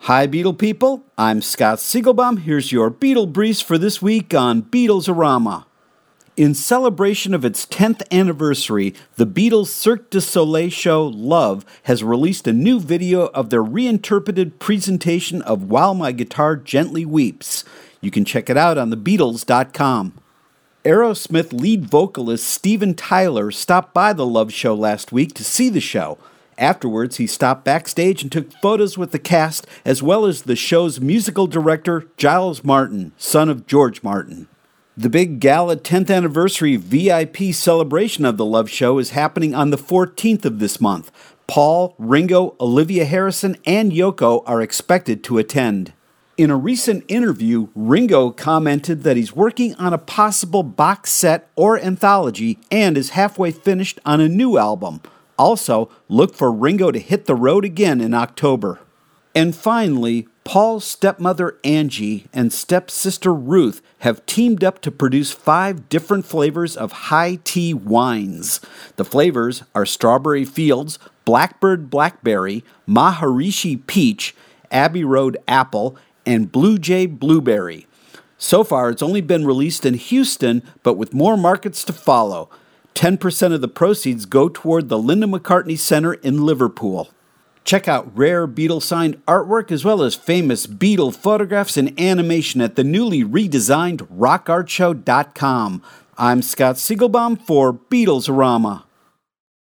Hi, Beatle people. I'm Scott Siegelbaum. Here's your Beatle Briefs for this week on Beatles-orama. In celebration of its 10th anniversary, the Beatles' Cirque du Soleil show Love has released a new video of their reinterpreted presentation of While My Guitar Gently Weeps. You can check it out on thebeatles.com. Aerosmith lead vocalist Steven Tyler stopped by the Love show last week to see the show. Afterwards, he stopped backstage and took photos with the cast, as well as the show's musical director, Giles Martin, son of George Martin. The big gala 10th anniversary VIP celebration of the Love show is happening on the 14th of this month. Paul, Ringo, Olivia Harrison, and Yoko are expected to attend. In a recent interview, Ringo commented that he's working on a possible box set or anthology and is halfway finished on a new album. Also, look for Ringo to hit the road again in October. And finally, Paul's stepmother Angie and stepsister Ruth have teamed up to produce 5 different flavors of high tea wines. The flavors are Strawberry Fields, Blackbird Blackberry, Maharishi Peach, Abbey Road Apple, and Blue Jay Blueberry. So far, it's only been released in Houston, but with more markets to follow. 10% of the proceeds go toward the Linda McCartney Center in Liverpool. Check out rare Beatle-signed artwork as well as famous Beatle photographs and animation at the newly redesigned rockartshow.com. I'm Scott Siegelbaum for Beatles-orama.